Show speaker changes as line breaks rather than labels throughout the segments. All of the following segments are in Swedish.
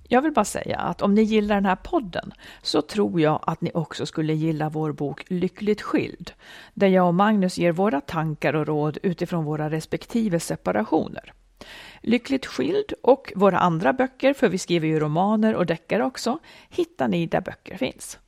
Jag vill bara säga att om ni gillar den här podden så tror jag att ni också skulle gilla vår bok Lyckligt skild, där jag och Magnus ger våra tankar och råd utifrån våra respektive separationer. Lyckligt skild och våra andra böcker, för vi skriver ju romaner och deckare också, hittar ni där böcker finns.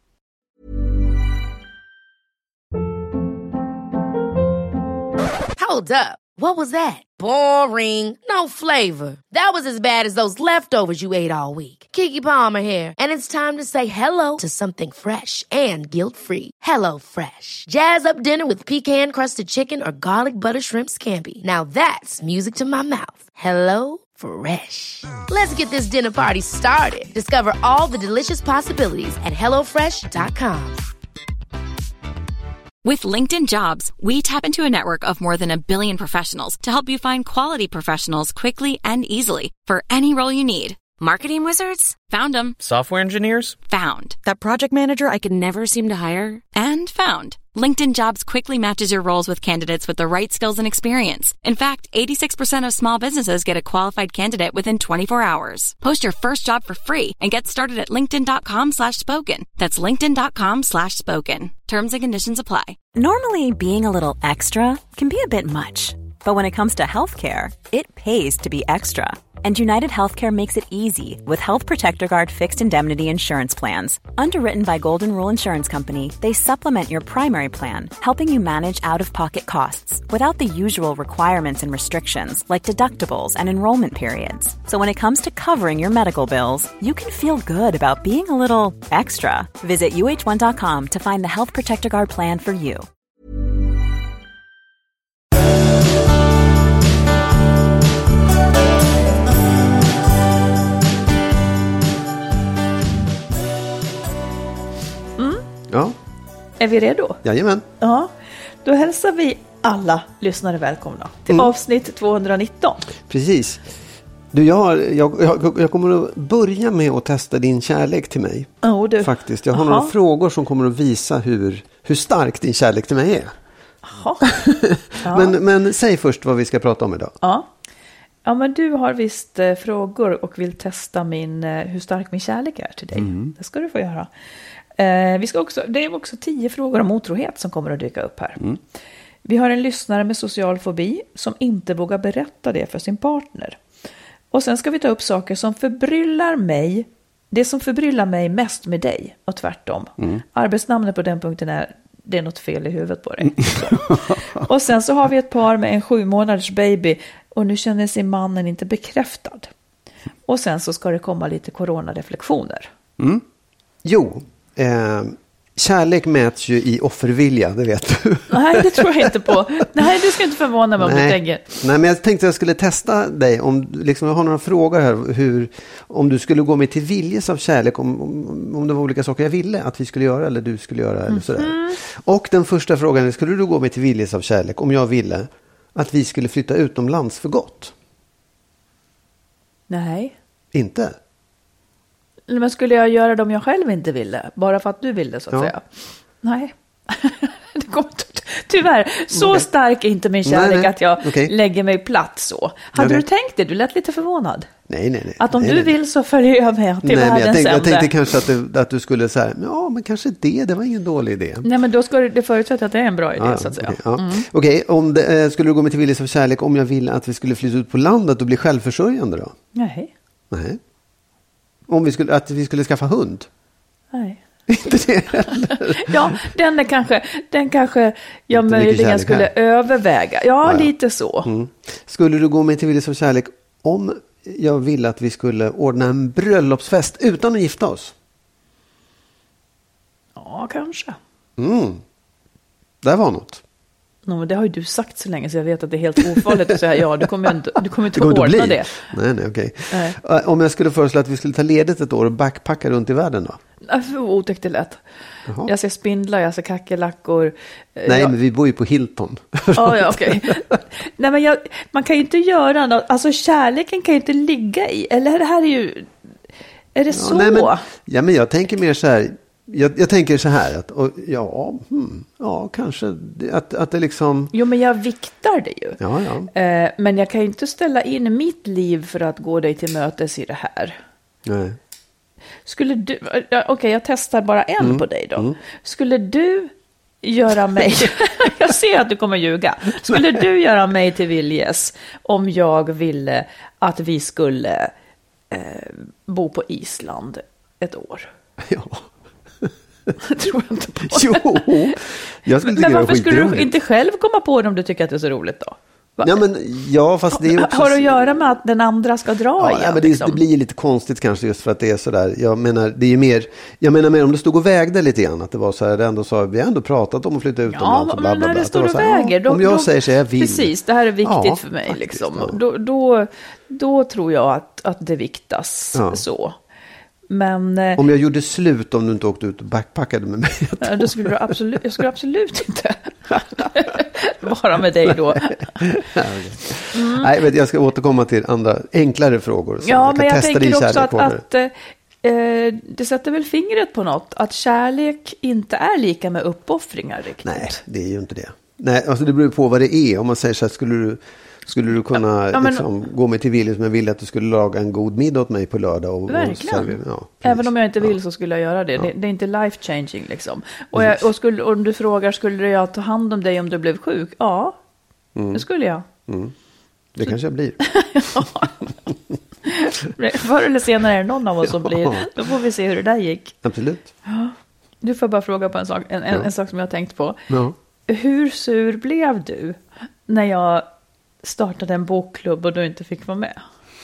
Hold up. What was that? Boring. No flavor. That was as bad as those leftovers you ate all week. Keke Palmer here, and it's time to say hello to something fresh and guilt-free. Hello Fresh. Jazz up dinner with pecan-crusted chicken or garlic butter shrimp scampi. Now that's music to my mouth. Hello Fresh. Let's get this dinner party started. Discover all the delicious possibilities at hellofresh.com.
With LinkedIn Jobs, we tap into a network of more than 1 billion professionals to help you find quality professionals quickly and easily for any role you need. Marketing wizards? Found them.
Software engineers?
Found. That project manager I could never seem to hire? And found. LinkedIn Jobs quickly matches your roles with candidates with the right skills and experience. In fact, 86% of small businesses get a qualified candidate within 24 hours. Post your first job for free and get started at linkedin.com/spoken. That's linkedin.com/spoken. Terms and conditions apply.
Normally, being a little extra can be a bit much. But when it comes to healthcare, it pays to be extra. And United Healthcare makes it easy with Health Protector Guard fixed indemnity insurance plans. Underwritten by Golden Rule Insurance Company, they supplement your primary plan, helping you manage out-of-pocket costs without the usual requirements and restrictions like deductibles and enrollment periods. So when it comes to covering your medical bills, you can feel good about being a little extra. Visit uh1.com to find the Health Protector Guard plan for you.
Ja.
Är vi redo?
Jajamän.
Ja, då hälsar vi alla lyssnare välkomna till avsnitt 219.
Precis. Du, jag kommer att börja med att testa din kärlek till mig.
Du.
Faktiskt. Jag har några frågor som kommer att visa hur stark din kärlek till mig är. Ja. Men säg först vad vi ska prata om idag.
Ja, men du har visst frågor och vill testa hur stark min kärlek är till dig. Det ska du få göra. Det är också 10 frågor om otrohet som kommer att dyka upp här. Vi har en lyssnare med social fobi som inte vågar berätta det för sin partner. Och sen ska vi ta upp saker som förbryllar mig. Det som förbryllar mig mest med dig och tvärtom. Arbetsnamnet på den punkten är det är något fel i huvudet på dig. Och sen så har vi ett par med en 7 månaders baby och nu känner sig mannen inte bekräftad. Och sen så ska det komma lite coronareflektioner.
Jo, kärlek mäts ju i offervilja, det vet du.
Nej, det tror jag inte på. Nej, du ska inte förvåna mig om du tänker.
Nej, men jag tänkte jag skulle testa dig om liksom, jag har några frågor här. Om du skulle gå med till viljes av kärlek, om det var olika saker jag ville att vi skulle göra eller du skulle göra eller sådär. Och den första frågan är, skulle du gå med till viljes av kärlek om jag ville att vi skulle flytta utomlands för gott?
Nej.
Inte?
Men skulle jag göra det om jag själv inte ville? Bara för att du ville, så att säga? Nej. Det kommer tyvärr. Så stark är inte min kärlek att jag lägger mig platt så. Hade du tänkt det? Du lät lite förvånad.
Nej.
Att om du vill så följer jag med till världens ände.
Jag tänkte kanske att du skulle säga, men kanske det var ingen dålig idé.
Nej, men då ska det förutsätta att det är en bra idé, så att säga.
Okej, skulle du gå med till viljes av kärlek om jag ville att vi skulle flytta ut på landet och bli självförsörjande då?
Nej.
Om vi skulle skaffa hund?
Nej.
Inte det heller.
Ja, den kanske jag möjligen skulle överväga. Ja, lite så.
Skulle du gå med till viljes av kärlek om jag ville att vi skulle ordna en bröllopsfest utan att gifta oss?
Ja, kanske.
Det var något.
Men det har ju du sagt så länge så jag vet att det är helt ofarligt att säga du kommer inte ordna det.
Nej, okej. Om jag skulle föreslå att vi skulle ta ledigt ett år och backpacka runt i världen då?
Otäckt det lätt. Jag ser spindlar, jag ser kackerlackor.
Nej, men vi bor ju på Hilton.
Okej. Nej, men man kan ju inte göra något. Alltså kärleken kan ju inte ligga i. Eller det här är ju... Är det så?
Nej, men jag tänker mer så här... Jag tänker så här att kanske att det liksom...
Jo, men jag viktar det ju.
Ja.
Men jag kan ju inte ställa in mitt liv för att gå dig till mötes i det här.
Nej.
Skulle du, okej, jag testar bara en på dig då. Skulle du göra mig, jag ser att du kommer ljuga. Skulle du göra mig till viljes om jag ville att vi skulle bo på Island ett år?
Ja.
Jag tror inte på det.
Jo, jag skulle tycka
men varför
det
skulle
skitroligt.
du inte själv komma på det om du tycker att det är så roligt då?
Fast det är också...
Har det att göra med att den andra ska dra igen?
Men det blir lite konstigt kanske just för att det är sådär. Jag menar mer om det stod och vägde lite grann. Att det var så här, det ändå sa, vi har ändå pratat om att flytta utomlands.
Ja, men när det står och väger.
Om jag säger så jag vill.
Precis, det här är viktigt för mig.
Faktiskt,
liksom.
ja.
Då tror jag att det viktas så. Men,
om jag gjorde slut om du inte åkte ut och backpackade med mig.
Då skulle jag skulle absolut inte vara med dig då.
Nej, jag ska återkomma till andra enklare frågor.
Ja, men jag tänker också att det sätter väl fingret på något. Att kärlek inte är lika med uppoffringar riktigt.
Nej, det är ju inte det. Nej, alltså det beror på vad det är. Om man säger så här, skulle du kunna gå mig till vilja som jag ville att du skulle laga en god middag åt mig på lördag?
Verkligen. Även om jag inte vill så skulle jag göra det. Det är inte life changing liksom. Om du frågar, skulle jag ta hand om dig om du blev sjuk? Ja, det skulle jag.
Det kanske jag blir.
Förr eller senare är det någon av oss som blir. Då får vi se hur det där gick.
Absolut.
Du får bara fråga på en sak, en sak som jag har tänkt på.
Ja.
Hur sur blev du när jag startade en bokklubb och du inte fick vara med?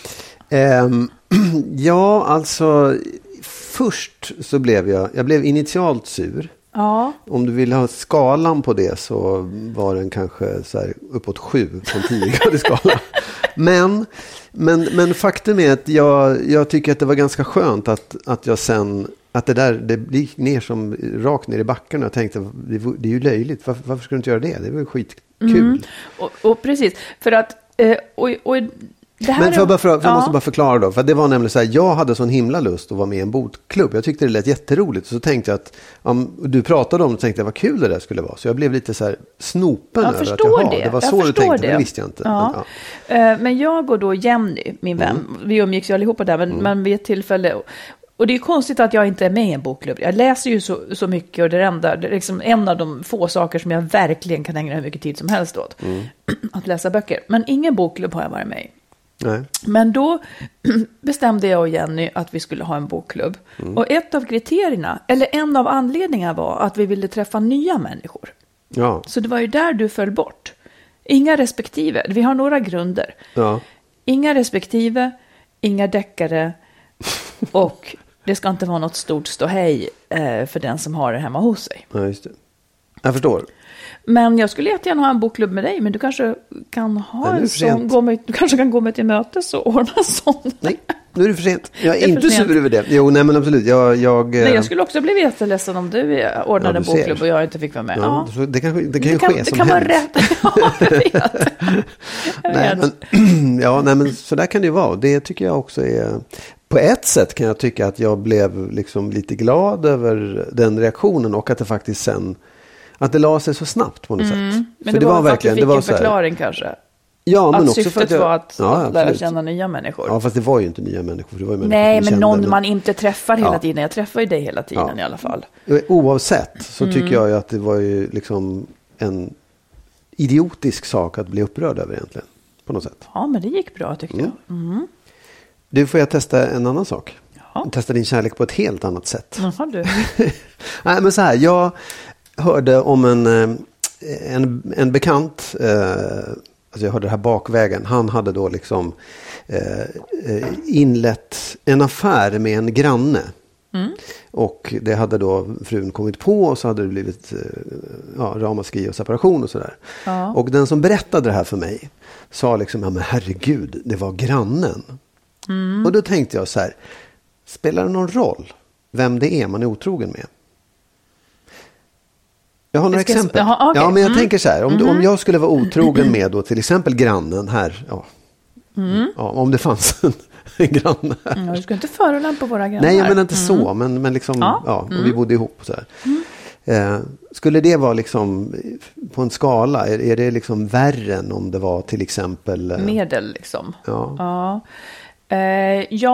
Ja, alltså först så blev jag blev initialt sur.
Ja.
Om du vill ha skalan på det så var den kanske så här uppåt 7 på en 10-gradig skala. Men faktum är att jag tycker att det var ganska skönt att jag sen att det gick ner som rakt ner i backen och jag tänkte det är ju löjligt. Varför ska du inte göra det? Det var ju skitkul.
Och precis, för att det här
men jag måste bara förklara då, för det var nämligen så här, jag hade sån himla lust att vara med i en bokklubb. Jag tyckte det lät jätteroligt, så tänkte jag att du pratade om det och tänkte vad kul det där skulle vara. Så jag blev lite så här snopen över att det var så du tänkte, det visste jag inte.
Ja. Men jag och då Jenny, min vän, vi umgicks ju allihopa där, men vid ett tillfälle. Och det är konstigt att jag inte är med i en bokklubb. Jag läser ju så mycket och det är liksom en av de få saker som jag verkligen kan ägna hur mycket tid som helst åt. Att läsa böcker. Men ingen bokklubb har jag varit med i. Nej. Men då bestämde jag och Jenny att vi skulle ha en bokklubb. Och ett av kriterierna, eller en av anledningarna var att vi ville träffa nya människor.
Ja.
Så det var ju där du föll bort. Inga respektive. Vi har några grunder. Ja. Inga respektive, inga deckare och det ska inte vara något stort ståhej för den som har det hemma hos sig.
Ja, just det. Jag förstår.
Men jag skulle jättegärna ha en bokklubb med dig, men du kanske kan ha en sån, du kanske kan gå med till mötes och ordna sån. Nej,
nu är det för sent. Jag är inte sur över det. Jo, nej men absolut.
Jag skulle också bli jätteledsen om du ordnade en bokklubb och jag inte fick vara med.
Ja. Ja. Det kan ju ske som
kan vara rätt. Ja, jag vet.
Men så där kan det ju vara. Det tycker jag också är... På ett sätt kan jag tycka att jag blev liksom lite glad över den reaktionen och att det faktiskt sen att det la sig så snabbt på något sätt.
Men för det var verkligen, att du fick en förklaring kanske. Ja, men att också syftet för att var att lära känna nya människor.
Ja, fast det var ju inte nya människor. Det var ju människor.
Nej, men någon man inte träffar hela tiden. Jag träffar ju dig hela tiden i alla fall.
Oavsett så tycker jag ju att det var ju liksom en idiotisk sak att bli upprörd över egentligen. På något sätt.
Ja, men det gick bra tyckte jag.
Du, får jag testa en annan sak? Ja. Testa din kärlek på ett helt annat sätt.
Jaha, du.
Nej, men så här. Jag hörde om en bekant, alltså jag hörde det här bakvägen. Han hade då liksom inlett en affär med en granne. Och det hade då frun kommit på och så hade det blivit ramaskri och separation och sådär. Ja. Och den som berättade det här för mig sa liksom, ja men herregud, det var grannen. Och då tänkte jag så här, spelar det någon roll vem det är man är otrogen med? Jag har några exempel. Okay. Ja, men jag tänker så här, om jag skulle vara otrogen med då till exempel grannen här, om det fanns en granne här.
Du ska inte förolämpa våra grannar.
Nej, jag menar inte så, men liksom, och vi bodde ihop så här. Skulle det vara liksom på en skala, är det liksom värre än om det var till exempel...
Medel liksom. Ja.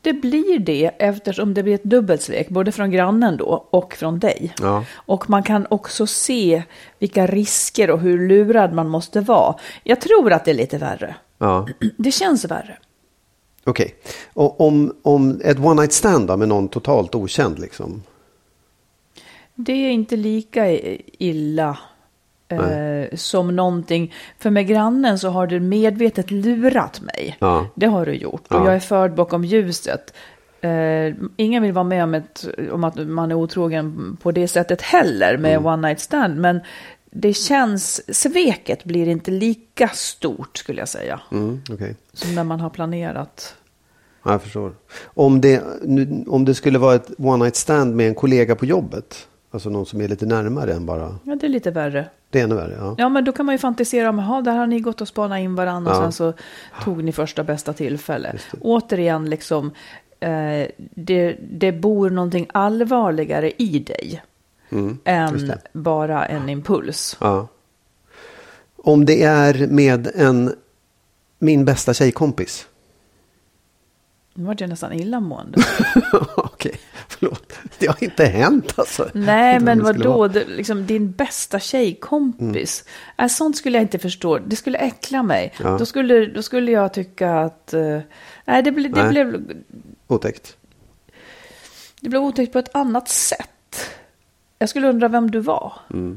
det blir det eftersom det blir ett dubbelsvek både från grannen då och från dig.
Ja.
Och man kan också se vilka risker och hur lurad man måste vara. Jag tror att det är lite värre.
Ja.
Det känns värre.
Okej. Och om ett one night stand då, med någon totalt okänd liksom?
Det är inte lika illa som någonting. För med grannen så har du medvetet lurat mig.
Ja.
Det har du gjort. Och jag är förd bakom ljuset. Ingen vill vara med om att man är otrogen på det sättet heller med one night stand. Men det känns, sveket blir inte lika stort skulle jag säga.
Okay.
Som när man har planerat.
Ja, jag förstår. Om det skulle vara ett one night stand med en kollega på jobbet. Alltså någon som är lite närmare än bara...
Ja, det är lite värre.
Det är ännu värre, ja.
Ja, men då kan man ju fantisera om, där har ni gått och spanat in varandra och sen så tog ni första bästa tillfälle. Återigen, liksom, det bor någonting allvarligare i dig än bara en impuls.
Ja. Om det är med min bästa tjejkompis.
Nu var det nästan illamående.
Okej, förlåt. Det har inte hänt alltså.
Nej, men vadå? Liksom, din bästa tjejkompis. Sånt skulle jag inte förstå. Det skulle äckla mig. Ja. Då skulle jag tycka att... nej, det blev...
Otäckt.
Det blev otäckt på ett annat sätt. Jag skulle undra vem du var.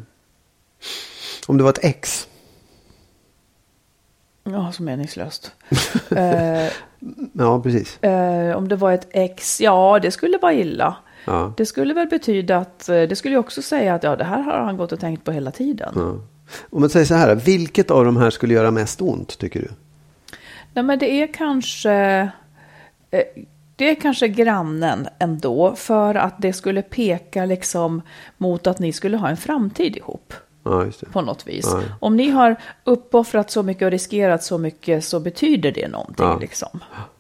Om det var ett ex.
Ja, så meningslöst.
Ja, precis.
Om det var ett ex, ja, det skulle vara illa.
Ja.
Det skulle väl betyda att, det skulle ju också säga att det här har han gått och tänkt på hela tiden.
Ja. Om man säger så här, vilket av de här skulle göra mest ont, tycker du?
Nej, men det är kanske grannen ändå, för att det skulle peka liksom mot att ni skulle ha en framtid ihop.
Ja, just det.
På något vis.
Ja.
Om ni har uppoffrat så mycket och riskerat så mycket så betyder det någonting liksom.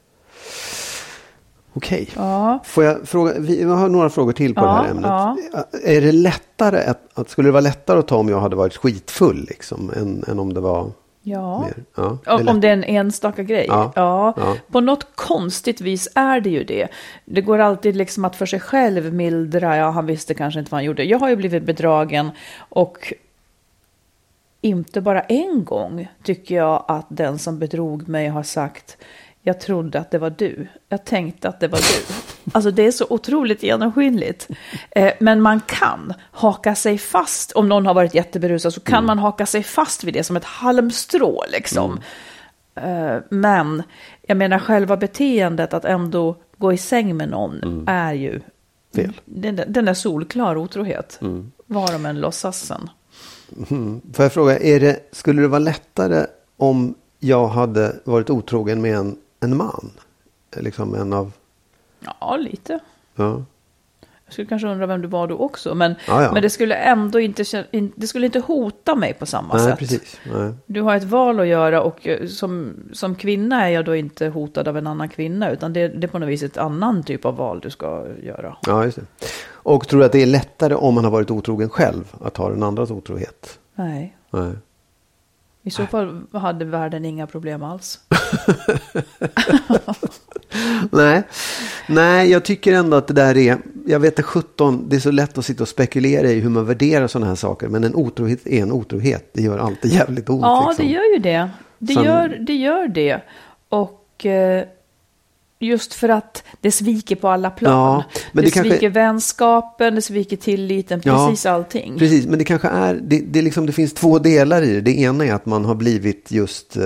Okej.
Ja.
Får jag fråga, vi har några frågor till på det här ämnet. Ja. Är det lättare skulle det vara lättare att ta om jag hade varit skitfull liksom, än om det var mer? Ja.
Om det är en enstaka grej. Ja. På något konstigt vis är det ju det. Det går alltid liksom att för sig själv mildra. Han visste kanske inte vad han gjorde. Jag har ju blivit bedragen och inte bara en gång tycker jag att den som bedrog mig har sagt: jag trodde att det var du. Jag tänkte att det var du. Alltså det är så otroligt genomskinligt. Men man kan haka sig fast. Om någon har varit jätteberusad så kan man haka sig fast vid det som ett halmstrå liksom. Men jag menar själva beteendet att ändå gå i säng med någon är ju
fel.
Den är solklar otrohet. Var de än låtsas sen.
Får jag fråga, skulle det vara lättare om jag hade varit otrogen med en man? Liksom en av...
Ja, lite.
Ja.
Jag skulle kanske undra vem du var då också. Men det skulle ändå det skulle inte hota mig på samma sätt.
Precis. Nej.
Du har ett val att göra och som kvinna är jag då inte hotad av en annan kvinna. Utan det är på något vis ett annan typ av val du ska göra.
Ja, just det. Och tror du att det är lättare om man har varit otrogen själv att ha den andras otrohet?
Nej. I så fall hade världen inga problem alls. Nej, jag tycker ändå att det där är, jag vet att det är så lätt att sitta och spekulera i hur man värderar sådana här saker, men en otrohet är en otrohet. Det gör alltid jävligt ont. Ja,
liksom.
det gör ju det. Det gör det. Och just för att det sviker på alla plan. Ja, men det sviker vänskapen, det sviker tilliten, precis allting. Precis,
men det kanske är, det finns två delar i det. Det ena är att man har blivit just...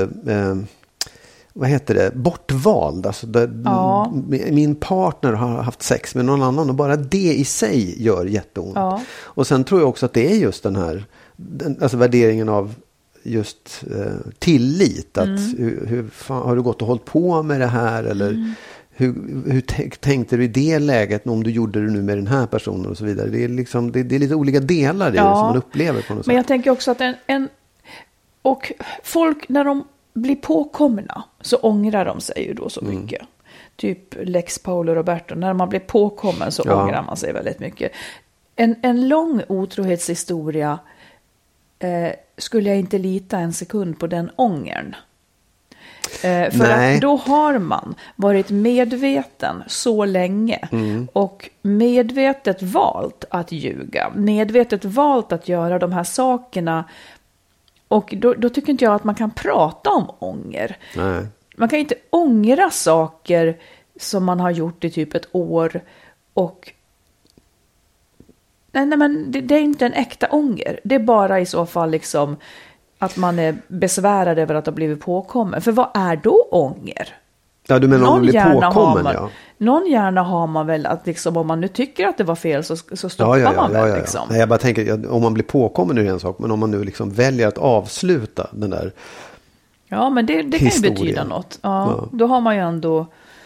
bortvald. Alltså min partner har haft sex med någon annan och bara det i sig gör jätteont. Ja. Och sen tror jag också att det är just den här alltså värderingen av just tillit. Att hur fan, har du gått och hållit på med det här? Eller hur tänkte du i det läget om du gjorde det nu med den här personen och så vidare. Det är, liksom, det är lite olika delar i det som man upplever på något sätt.
Men jag tänker också att och folk när de blir påkomna så ångrar de sig ju då så mycket. Typ Lex Paolo Roberto. När man blir påkommen så ångrar man sig väldigt mycket. En lång otrohetshistoria skulle jag inte lita en sekund på den ångern. För att då har man varit medveten så länge och medvetet valt att ljuga, medvetet valt att göra de här sakerna. Och då tycker inte jag att man kan prata om ånger.
Nej.
Man kan inte ångra saker som man har gjort i typ ett år och nej men det är inte en äkta ånger. Det är bara i så fall liksom att man är besvärad över att ha blivit påkommen. För vad är då ånger?
Ja, du menar om du blir påkommen, ja.
Någon hjärna har man väl att liksom, om man nu tycker att det var fel så stoppar man väl liksom.
Nej, jag bara tänker, om man blir påkommen är det en sak, men om man nu liksom väljer att avsluta den där
ja, men det kan ju betyda något. Ja. Då har man ju ändå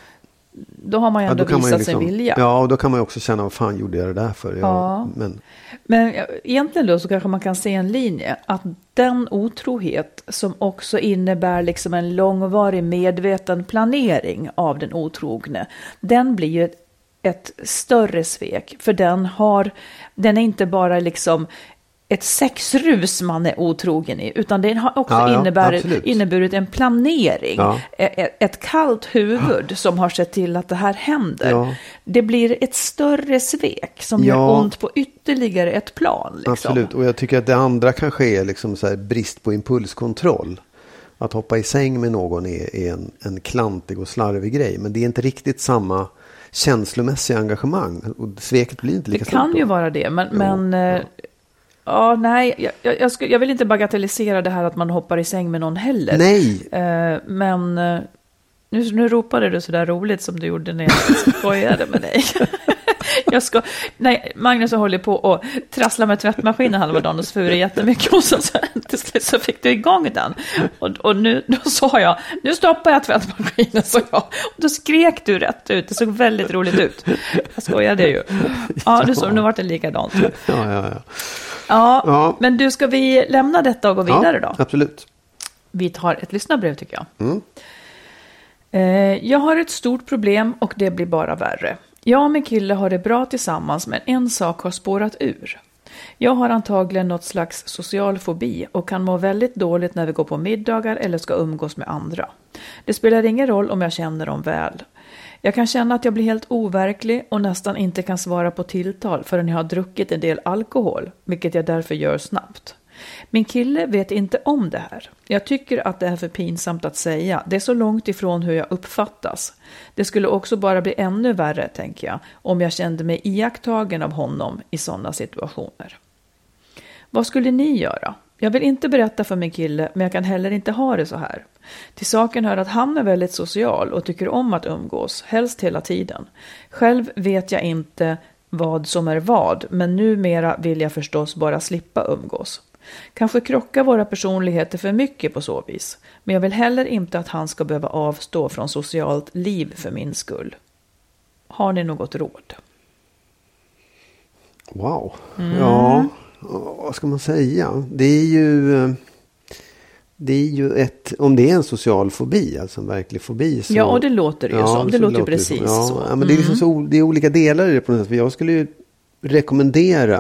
visat sig vilja.
Ja, och då kan man ju också känna, vad fan gjorde jag det där för?
Men egentligen då så kanske man kan se en linje att den otrohet som också innebär liksom en långvarig medveten planering av den otrogne, den blir ju ett större svek, för den är inte bara liksom ett sexrus man är otrogen i, utan det har också inneburit en planering, ett kallt huvud som har sett till att det här händer. Ja. Det blir ett större svek som gör ont på ytterligare ett plan. Liksom.
Absolut, och jag tycker att det andra kanske är liksom så här brist på impulskontroll. Att hoppa i säng med någon är en klantig och slarvig grej, men det är inte riktigt samma känslomässiga engagemang, och sveket blir inte lika stort.
Det kan ju vara det, men ja, nej, jag vill inte bagatellisera det här att man hoppar i säng med någon heller.
Nej.
Men nu ropade du så där roligt som du gjorde när jag skojade med dig. Magnus håller på och trassla med tvättmaskinen halva dagen och svurar jättemycket, och så fick du igång den. Och nu då sa jag, nu stoppar jag tvättmaskinen, så jag. Och då skrek du rätt ut, det såg väldigt roligt ut. Jag skojade ju. Ja, nu var det likadant. Ja, men du, ska vi lämna detta och gå vidare då?
Absolut.
Vi tar ett lyssnarbrev tycker jag. Jag har ett stort problem och det blir bara värre. Jag och min kille har det bra tillsammans, men en sak har spårat ur. Jag har antagligen något slags social fobi och kan må väldigt dåligt när vi går på middagar eller ska umgås med andra. Det spelar ingen roll om jag känner dem väl. Jag kan känna att jag blir helt overklig och nästan inte kan svara på tilltal förrän jag har druckit en del alkohol, vilket jag därför gör snabbt. Min kille vet inte om det här. Jag tycker att det är för pinsamt att säga. Det är så långt ifrån hur jag uppfattas. Det skulle också bara bli ännu värre, tänker jag, om jag kände mig iakttagen av honom i sådana situationer. Vad skulle ni göra? Jag vill inte berätta för min kille, men jag kan heller inte ha det så här. Till saken hör att han är väldigt social och tycker om att umgås, helst hela tiden. Själv vet jag inte vad som är vad, men numera vill jag förstås bara slippa umgås. Kanske krockar våra personligheter för mycket på så vis, men jag vill heller inte att han ska behöva avstå från socialt liv för min skull. Har ni något råd?
Wow. Ja, vad ska man säga? Det är ju om det är en social fobi, alltså en verklig fobi. Så,
ja, och det låter ju som. Det låter precis så.
Ja, men det är liksom det är olika delar i det på något sätt. För jag skulle ju rekommendera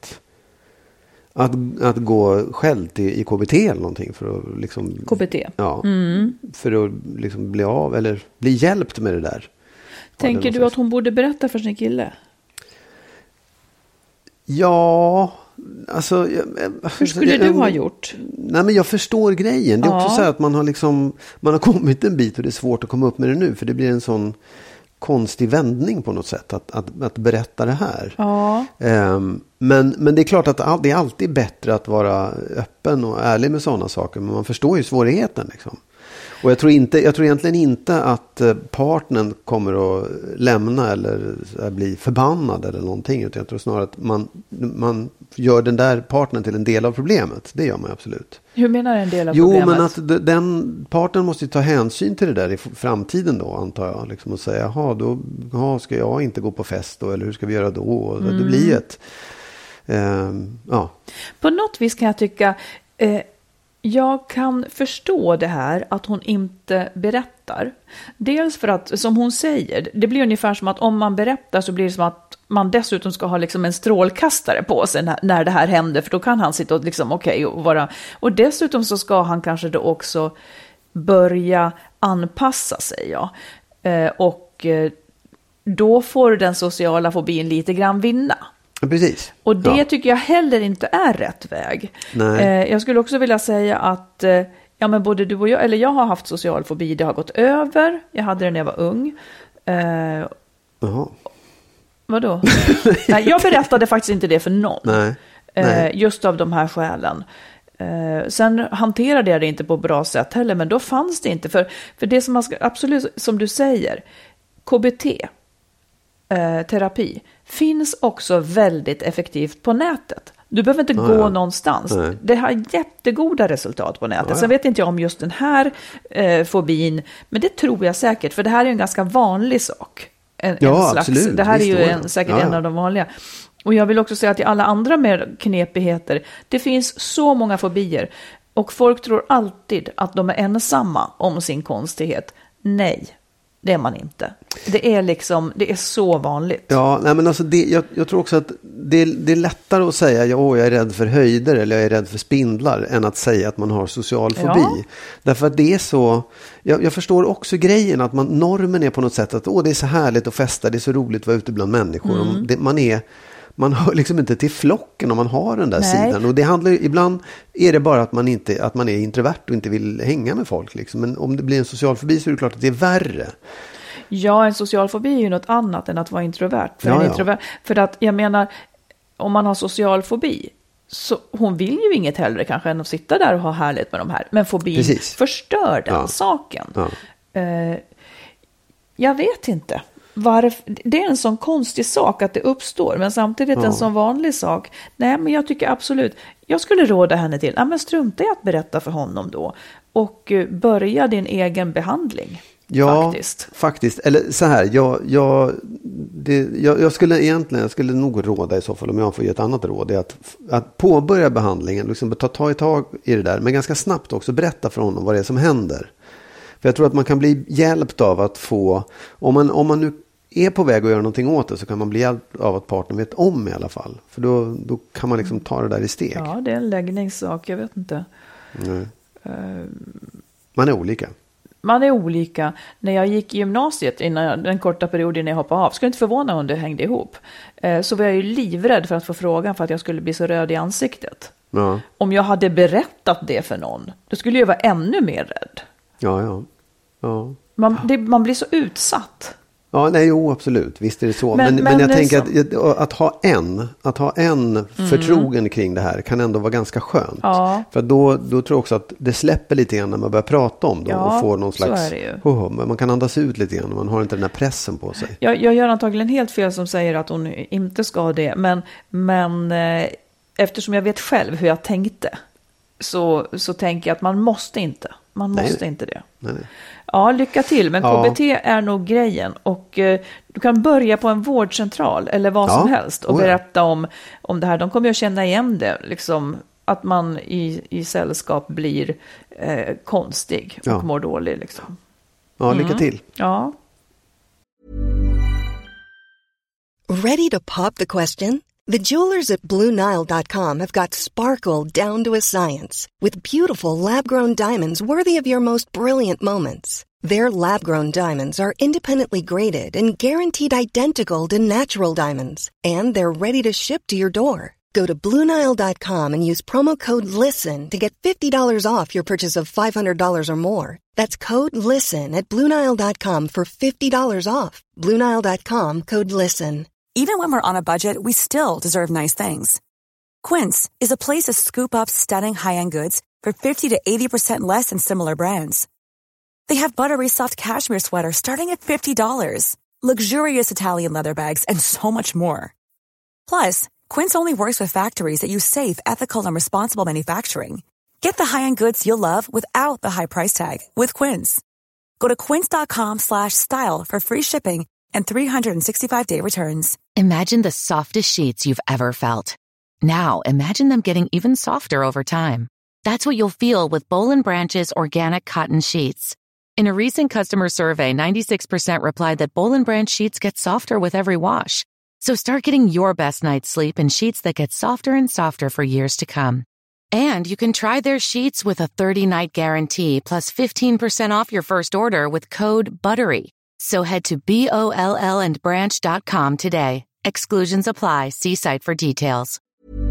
att gå själv i KBT eller någonting för att liksom
KBT.
Ja. För att liksom bli av eller bli hjälpt med det där.
Tänker du att hon borde berätta för sin kille?
Ja, alltså
hur skulle du ha gjort?
Nej, men jag förstår grejen. Det är också så att man har kommit en bit och det är svårt att komma upp med det nu, för det blir en sån konstig vändning på något sätt att berätta det här. Ja. Men det är klart att det är alltid bättre att vara öppen och ärlig med sådana saker, men man förstår ju svårigheten liksom. Och jag tror egentligen inte att partnern kommer att lämna eller bli förbannad eller någonting, utan jag tror snarare att man gör den där partnern till en del av problemet. Det gör man absolut.
Hur menar du en del av problemet?
Jo, men att den partnern måste ju ta hänsyn till det där i framtiden då, antar jag. Liksom, och säga, då ska jag inte gå på fest då, eller hur ska vi göra då? Och det blir ett...
På något vis kan jag tycka... Jag kan förstå det här att hon inte berättar. Dels för att, som hon säger, det blir ungefär som att om man berättar så blir det som att man dessutom ska ha liksom en strålkastare på sig när det här händer. För då kan han sitta och liksom och vara... Och dessutom så ska han kanske då också börja anpassa sig. Ja. Och då får den sociala fobin lite grann vinna.
Precis.
Och det tycker jag heller inte är rätt väg. Jag skulle också vilja säga att men både du och jag, eller jag har haft social fobi, det har gått över. Jag hade det när jag var ung. Vadå? Nej, jag berättade faktiskt inte det för någon. Nej. Just av de här skälen. Sen hanterade jag det inte på bra sätt heller, men då fanns det inte. För det som man ska, absolut som du säger, KBT, terapi, finns också väldigt effektivt på nätet. Du behöver inte gå någonstans. Nej. Det har jättegoda resultat på nätet. Sen vet inte jag om just den här fobin, men det tror jag säkert, för det här är en ganska vanlig sak. En slags, absolut. Det här är ju säkert en av de vanliga. Och jag vill också säga att till alla andra mer knepigheter, det finns så många fobier. Och folk tror alltid att de är ensamma om sin konstighet. Nej, det är man inte. Det är så vanligt. Ja,
nej, men alltså jag tror också att det är lättare att säga jag är rädd för höjder eller jag är rädd för spindlar än att säga att man har social fobi. Ja. Därför att det är så, jag förstår också grejen att normen är på något sätt att det är så härligt att festa, det är så roligt att vara ute bland människor. Man hör liksom inte till flocken om man har den där sidan. Och det handlar ibland är det bara att man är introvert och inte vill hänga med folk liksom. Men om det blir en social fobi så är det klart att det är värre.
Ja, en social fobi är ju något annat än att vara introvert. För att jag menar, om man har social fobi, så hon vill ju inget hellre kanske än att sitta där och ha härligt med de här. Men fobin förstör den saken. Ja. Jag vet inte. Det är en sån konstig sak att det uppstår, men samtidigt en sån vanlig sak. Nej, men jag tycker absolut, jag skulle råda henne till, men strunta i att berätta för honom då och börja din egen behandling.
Ja, faktiskt. Eller så här, jag skulle nog råda i så fall, om jag får ge ett annat råd, är att påbörja behandlingen, liksom ta tag i det där, men ganska snabbt också berätta för honom vad det är som händer. För jag tror att man kan bli hjälpt av att få, om man nu är på väg att göra någonting åt det, så kan man bli hjälpt av att partnern vet om i alla fall. För då kan man liksom ta det där i steg.
Ja, det är en läggningssak, jag vet inte.
Man är olika.
Man är olika. När jag gick i gymnasiet, innan den korta perioden när jag hoppade av, skulle inte förvåna om det hängde ihop, så var jag ju livrädd för att få frågan, för att jag skulle bli så röd i ansiktet. Ja. Om jag hade berättat det för någon, då skulle jag vara ännu mer rädd. Ja. Man blir så utsatt.
Ja, nej, absolut. Visst är det så. Men jag tänker att ha en förtrogen kring det här kan ändå vara ganska skönt. Ja. För då tror jag också att det släpper lite grann när man börjar prata om det och får någon slags... man kan andas ut lite grann, man har inte den här pressen på sig.
Jag gör antagligen helt fel som säger att hon inte ska det. Men eftersom jag vet själv hur jag tänkte, så tänker jag att man måste inte. Man måste inte det. Nej. Ja, lycka till. Men KBT är nog grejen. Och du kan börja på en vårdcentral eller vad som helst och berätta om det här. De kommer ju att känna igen det. Liksom, att man i sällskap blir konstig och mår dålig. Liksom.
Ja, lycka till.
Ja.
Ready to pop the question? The jewelers at BlueNile.com have got sparkle down to a science with beautiful lab-grown diamonds worthy of your most brilliant moments. Their lab-grown diamonds are independently graded and guaranteed identical to natural diamonds, and they're ready to ship to your door. Go to BlueNile.com and use promo code LISTEN to get $50 off your purchase of $500 or more. That's code LISTEN at BlueNile.com for $50 off. BlueNile.com, code LISTEN.
Even when we're on a budget, we still deserve nice things. Quince is a place to scoop up stunning high-end goods for 50 to 80% less than similar brands. They have buttery soft cashmere sweaters starting at $50, luxurious Italian leather bags, and so much more. Plus, Quince only works with factories that use safe, ethical, and responsible manufacturing. Get the high-end goods you'll love without the high price tag with Quince. Go to quince.com/style for free shipping and 365-day returns.
Imagine the softest sheets you've ever felt. Now, imagine them getting even softer over time. That's what you'll feel with Boll & Branch's organic cotton sheets. In a recent customer survey, 96% replied that Boll & Branch sheets get softer with every wash. So start getting your best night's sleep in sheets that get softer and softer for years to come. And you can try their sheets with a 30-night guarantee plus 15% off your first order with code BUTTERY. So head to BOLLandbranch.com today. Exclusions apply. See site for details.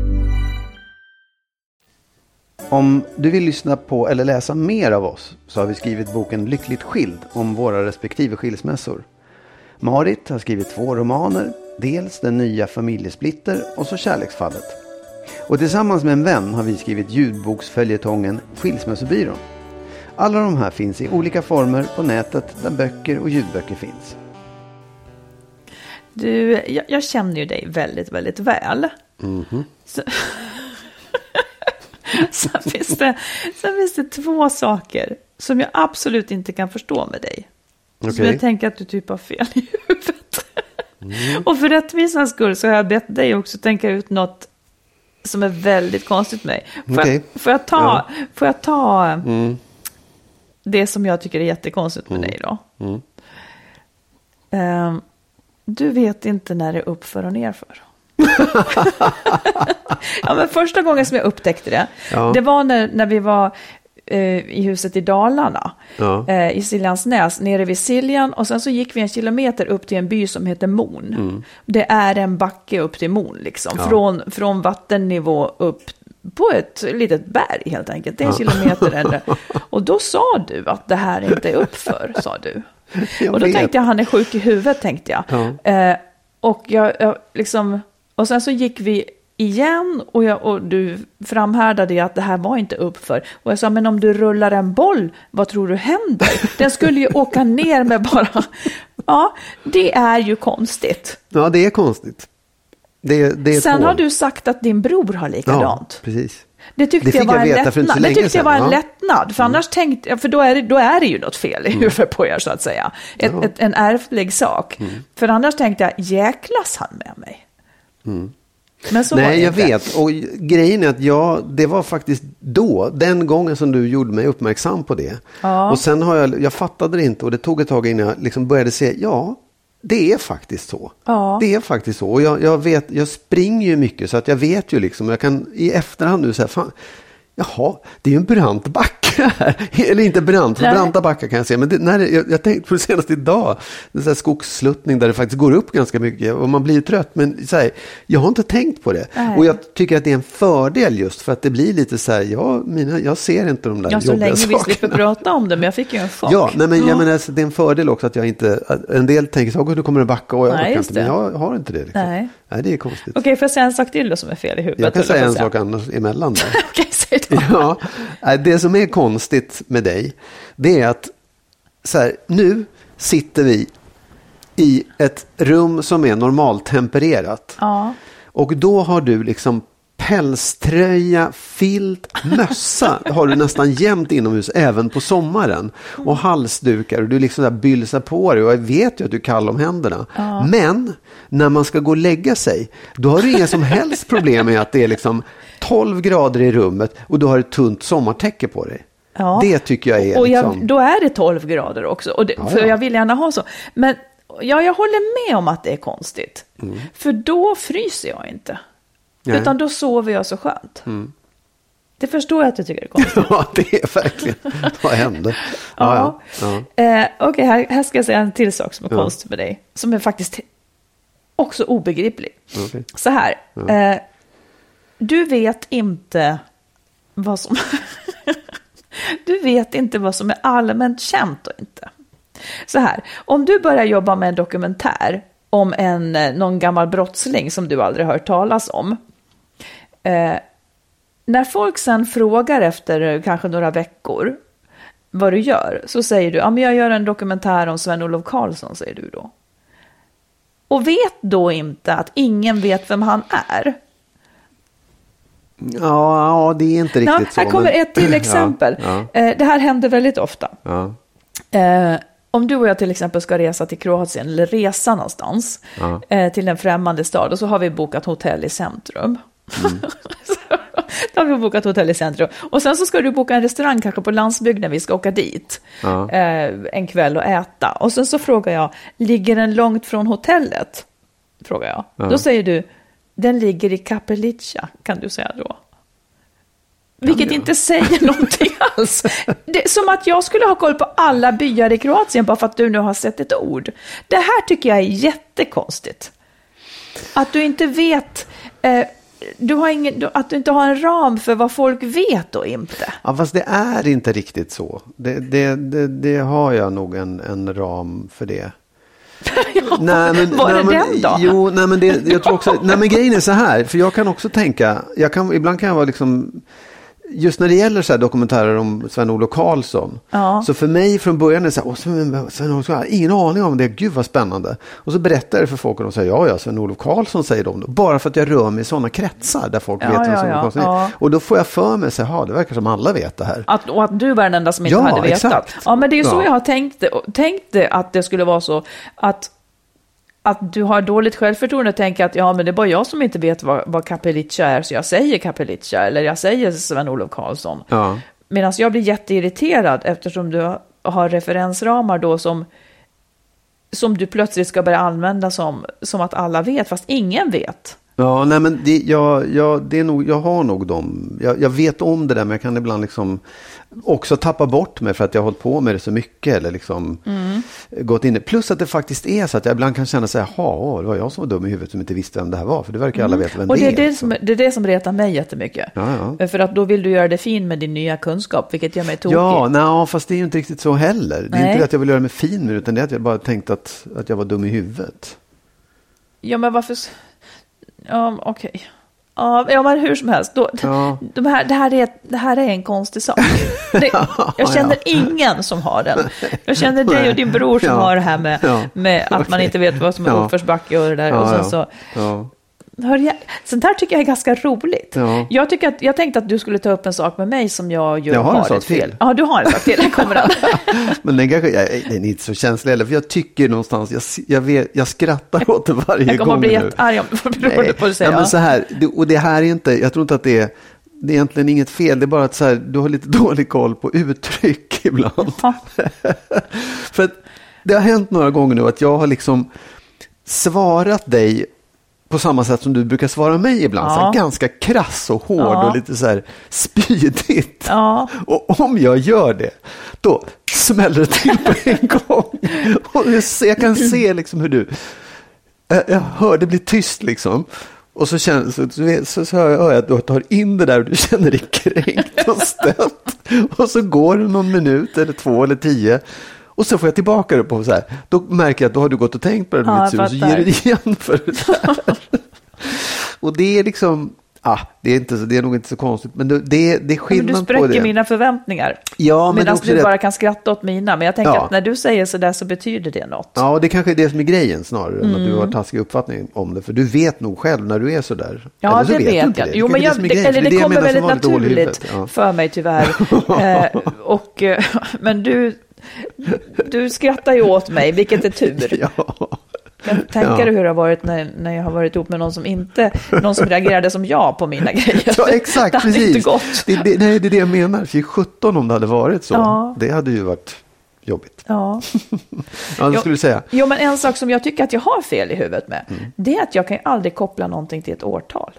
Om du vill lyssna på eller läsa mer av oss så har vi skrivit boken Lyckligt skild om våra respektive skilsmässor. Marit har skrivit 2 romaner, dels Den nya familjesplitter och så Kärleksfallet. Och tillsammans med en vän har vi skrivit ljudboksföljetongen Skilsmässobyrån. Alla de här finns i olika former på nätet där böcker och ljudböcker finns.
Du, jag känner ju dig väldigt, väldigt väl.
Mm-hmm.
Sen finns det 2 saker som jag absolut inte kan förstå med dig. Okay. Som jag tänker att du typ har fel i huvudet. Och för rättvisans skull så har jag bett dig också tänka ut något som är väldigt konstigt med mig. Får jag ta det som jag tycker är jättekonstigt med dig då? Du vet inte när det är uppför och nerför. Ja, men första gången som jag upptäckte det, det var när vi var i huset i Dalarna, i Siljansnäs, nere vid Siljan, och sen så gick vi 1 kilometer upp till en by som heter Mon. Det är en backe upp till Mon liksom, från vattennivå upp på ett litet berg helt enkelt, det är 1 kilometer ändå. Och då sa du att det här inte är uppför, sa du. Och då tänkte jag, han är sjuk i huvudet, tänkte jag. Och jag liksom, och sen så gick vi igen och du framhärdade i att det här var inte uppför. Och jag sa, men om du rullar en boll, vad tror du händer? Den skulle ju åka ner med bara... Ja, det är ju konstigt.
Ja, det är konstigt. Det är
sen har du sagt att din bror har likadant.
Ja, precis.
Det tyckte jag var en lättnad. Det tyckte jag var en lättnad. För annars tänkte jag, för då är det ju något fel i huvudet på er, så att säga. En ärftlig sak. För annars tänkte jag, jäklas han med mig? Men så
nej, jag vet. Och grejen är att det var faktiskt den gången som du gjorde mig uppmärksam på det. Ja. Och sen har jag fattade det inte, och det tog ett tag innan jag liksom började se, det är faktiskt så. Ja. Det är faktiskt så. Och jag springer ju mycket, så att jag vet ju liksom, jag kan i efterhand nu säga, fan, jaha, det är ju en brant backe här. Eller inte brant, för branta backar kan jag se. Men jag tänkte på det senaste idag, en sån här skogssluttning där det faktiskt går upp ganska mycket och man blir trött. Men så här, jag har inte tänkt på det. Nej. Och jag tycker att det är en fördel just för att det blir lite så här, jag ser inte de där jobbiga sakerna.
Så länge vi slipper prata om det, men jag fick ju en chock.
Ja, nej, men jag menar, alltså, det är en fördel också att jag inte, en del tänker så, nu kommer det backa och jag orkar inte, men jag har inte det. Liksom. Nej, det är konstigt.
Okej, för jag säga en sak till då som är fel i huvudet?
Jag kan säga en sak annars emellan där.
Okej, säg det.
Ja, det som är konstigt med dig, det är att så här, nu sitter vi i ett rum som är normaltempererat. Ja. Och då har du liksom pälströja, filt, mössa har du nästan jämt inomhus även på sommaren. Och halsdukar, och du liksom där bylsar på dig, och jag vet ju att du är kall om händerna. Ja. Men när man ska gå och lägga sig, då har du inga som helst problem med att det är liksom 12 grader i rummet och du har ett tunt sommartäcke på dig. Ja. Det tycker jag är liksom...
då är det 12 grader också. Och för jag vill gärna ha så. Men jag håller med om att det är konstigt. För då fryser jag inte. Nej. Utan då sover jag så skönt. Det förstår jag att du tycker är konstigt.
Ja, det är verkligen. Vad händer?
Okej, här ska jag säga en till sak som är konstigt med dig. Som är faktiskt också obegriplig. Okay. Så här. Du vet inte vad som... Du vet inte vad som är allmänt känt och inte. Så här, om du börjar jobba med en dokumentär om någon gammal brottsling som du aldrig har hört talas om. När folk sen frågar efter kanske några veckor vad du gör, så säger du, men jag gör en dokumentär om Sven-Olof Karlsson, säger du då. Och vet då inte att ingen vet vem han är.
Ja, det är inte riktigt så.
Här kommer ett till exempel. Det här händer väldigt ofta. Om du och jag till exempel ska resa till Kroatien, eller resa någonstans till en främmande stad, och så har vi bokat hotell i centrum. Då har vi bokat hotell i centrum. Och sen så ska du boka en restaurang kanske på landsbygden, vi ska åka dit en kväll och äta. Och sen så frågar jag, ligger den långt från hotellet? Frågar jag. Då säger du, den ligger i Kapellitsa, kan du säga då. Vilket inte säger någonting alls. Det är som att jag skulle ha koll på alla byar i Kroatien bara för att du nu har sett ett ord. Det här tycker jag är jättekonstigt. Att du inte vet... att du inte har en ram för vad folk vet och inte.
Ja, fast det är inte riktigt så. Det har jag nog en ram för det.
Ja, den då?
Jo, nej men jag tror också, nej men grejen är så här, för jag kan också tänka, ibland kan jag vara liksom, just när det gäller så här dokumentärer om Sven-Olof Karlsson, så för mig från början är det så här, Sven-Olof Karlsson, ingen aning om det, gud vad spännande. Och så berättar jag det för folk och de säger, ja, Sven-Olof Karlsson säger de då. Bara för att jag rör mig i sådana kretsar där folk vet vad Sven-Olof Karlsson är. Och då får jag för mig så det verkar som alla vet det här.
Och att du var den enda som inte hade vetat.
Exakt.
Ja, men det är ju så jag har tänkt att det skulle vara så att du har dåligt självförtroende och tänker att men det är bara jag som inte vet vad Kapelica är, så jag säger Kapelica eller jag säger Sven-Olof Karlsson. Ja. Medan jag blir jätteirriterad eftersom du har referensramar då som du plötsligt ska börja använda som att alla vet, fast ingen vet.
Ja, nej men det är nog, jag har nog dem. Jag vet om det där, men jag kan ibland liksom också tappa bort mig för att jag har hållit på med det så mycket eller liksom gått in. Plus att det faktiskt är så att jag ibland kan känna så här, det var jag som var dum i huvudet som inte visste vem det här var, för det verkar alla veta vem det är.
Och det är det som retar mig jättemycket. Ja. För att då vill du göra det fin med din nya kunskap, vilket gör mig tokig.
Fast det är ju inte riktigt så heller. Det är inte det att jag vill göra mig fin med, utan det är att jag bara tänkt att jag var dum i huvudet. Ja,
men varför... Ja, okej. Ja, men hur som helst. Det här är en konstig sak. Jag känner ingen som har den. Jag känner dig och din bror som har det här med att man inte vet vad som är uppförsbacke och det där. Och sen så... Sånt här tycker jag är ganska roligt. Ja. Jag tänkte att du skulle ta upp en sak med mig som jag har ett fel. Ja, du har en sak till. Kommer den.
Men den är inte så känslig heller, för jag tycker någonstans, jag skrattar åt det varje gång.
Jag kommer att bli jättearg om det på det säga.
Men så här, och det här är inte, jag tror inte att det är egentligen inget fel, det är bara att så här, du har lite dålig koll på uttryck ibland. För att det har hänt några gånger nu att jag har liksom svarat dig på samma sätt som du brukar svara mig ibland. Så här, ganska krass och hård och lite så här spydigt. Ja. Och om jag gör det, då smäller det till på en gång. Och jag kan se liksom hur du... Jag hör det blir tyst liksom. Och så hör jag att du tar in det där och du känner dig kränkt och stött. Och så går det någon minut eller 2 eller 10. Och så får jag tillbaka det på så här. Då märker jag att då har du gått och tänkt på det. Och så ger du igen för det där. Och det är liksom... det är nog inte så konstigt. Men det är skillnad på det.
Du spräcker mina förväntningar.
Ja, men
medan du bara kan skratta åt mina. Men jag tänker att när du säger så där så betyder det något.
Ja, och det kanske är det som är grejen snarare. Än att du har taskig uppfattning om det. För du vet nog själv när du är så där.
Ja, det vet jag. Jo, men det kommer väldigt naturligt för mig tyvärr. Men du skrattar ju åt mig, vilket är tur. Ja. Jag tänker hur det har varit när jag har varit ihop med någon som reagerade som jag på mina grejer.
Ja, exakt,
det hade inte gått.
Det är det jag menar. För 17 om det hade varit så. Ja. Det hade ju varit jobbigt. Ja. Det skulle du säga.
Jo, men en sak som jag tycker att jag har fel i huvudet med, det är att jag kan aldrig koppla någonting till ett årtal.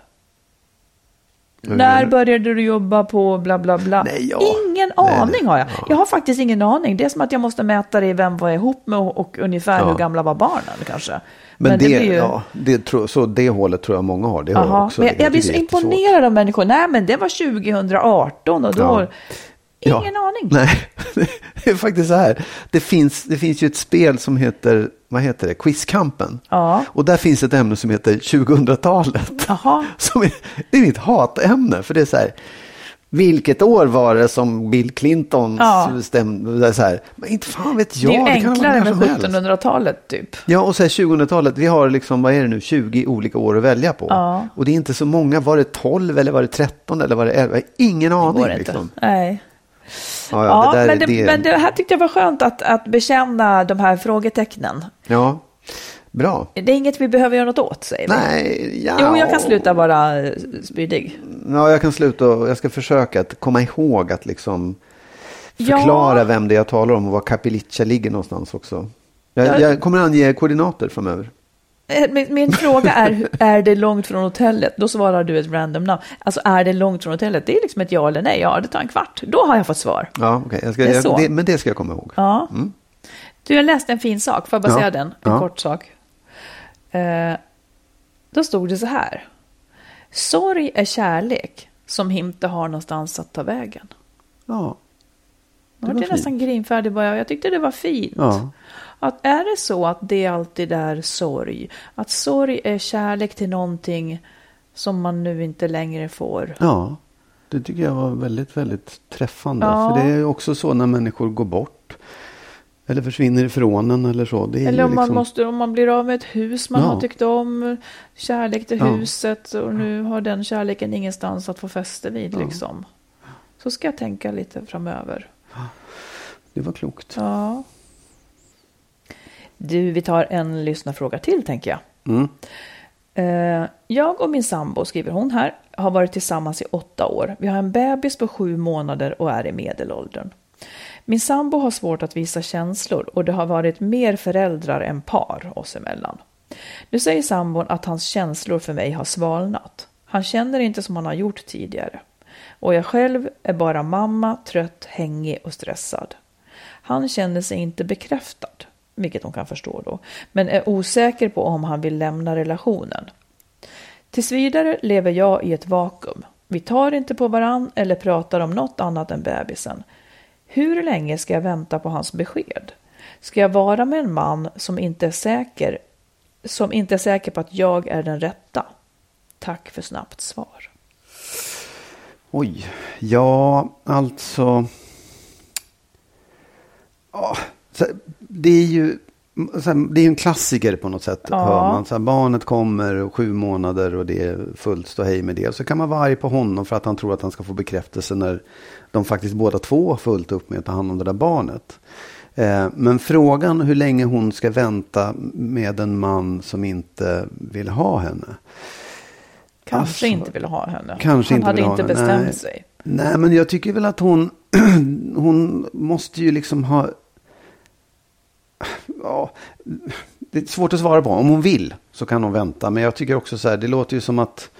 När började du jobba på bla bla bla? Ingen aning har jag. Jag har faktiskt ingen aning. Det är som att jag måste mäta det i vem var jag ihop med och ungefär hur gamla var barnen kanske.
Men det hålet tror jag många har. Det har jag också.
Men jag blir så imponerad av människor. Nej, men det var 2018 och då... Ingen aning.
Nej, det är faktiskt så här. Det finns ju ett spel som heter, vad heter det? Quizkampen. Ja. Och där finns ett ämne som heter 2000-talet. Jaha. Det är mitt hatämne, för det är så här. Vilket år var det som Bill Clinton stämde så här? Men inte fan vet jag.
Det är enklare med 1700-talet typ.
Ja, och så här 2000-talet. Vi har liksom, vad är det nu? 20 olika år att välja på. Ja. Och det är inte så många. Var det 12 eller var det 13 eller var det 11? Ingen aning.
Det
liksom.
Nej. Men det här tyckte jag var skönt att bekänna de här frågetecknen.
Ja, bra.
Det är inget vi behöver göra något åt, säger vi.
Nej,
Jo, jag kan sluta vara spydig.
Ja, jag kan sluta och jag ska försöka att komma ihåg att liksom förklara vem det jag talar om och var Kapelica ligger någonstans också. Jag kommer ange koordinater framöver.
Min fråga är det långt från hotellet? Då svarar du ett random namn. Alltså är det långt från hotellet? Det är liksom ett ja eller nej. Ja, det tar en kvart. Då har jag fått svar.
Ja, okej. Men det ska jag komma ihåg.
Ja. Du, jag läste en fin sak. Får jag bara säga den? En kort sak. Då stod det så här. Sorg är kärlek som inte har någonstans att ta vägen.
Ja.
Det var nästan grinfärdig bara. Jag tyckte det var fint.
Ja.
Att är det så att det alltid är sorg? Att sorg är kärlek till någonting som man nu inte längre får.
Ja, det tycker jag var väldigt, väldigt träffande. Ja. För det är också så när människor går bort. Eller försvinner ifrån en eller så. Det är
eller
liksom...
om man blir av med ett hus man har tyckt om. Kärlek till huset. Och nu har den kärleken ingenstans att få fäste vid liksom. Så ska jag tänka lite framöver.
Det var klokt.
Ja. Du, vi tar en lyssnarfråga till tänker jag. Jag och min sambo, skriver hon här, har varit tillsammans i 8 år. Vi har en bebis på 7 månader och är i medelåldern. Min sambo har svårt att visa känslor och det har varit mer föräldrar än par oss emellan. Nu säger sambon att hans känslor för mig har svalnat. Han känner inte som han har gjort tidigare. Och jag själv är bara mamma, trött, hängig och stressad. Han känner sig inte bekräftad, vilket hon kan förstå då, men är osäker på om han vill lämna relationen. Tills vidare lever jag i ett vakuum. Vi tar inte på varann eller pratar om något annat än bebisen. Hur länge ska jag vänta på hans besked? Ska jag vara med en man som inte är säker på att jag är den rätta? Tack för snabbt svar.
Oj, ja, alltså... Ja, det är ju en klassiker på något sätt. Hör man. Så här, barnet kommer och 7 månader och det är fullt ståhej med det. Så kan man vara arg på honom för att han tror att han ska få bekräftelse när de faktiskt båda två har fullt upp med att ta hand om det där barnet. Men frågan hur länge hon ska vänta med en man som inte vill ha henne.
Kanske inte vill ha henne.
Kanske
han
inte
hade
vill
inte
ha
bestämt
henne.
sig.
Nej, men jag tycker väl att hon måste ju liksom ha... Ja, det är svårt att svara på. Om hon vill så kan hon vänta. Men jag tycker också så här, det låter ju som att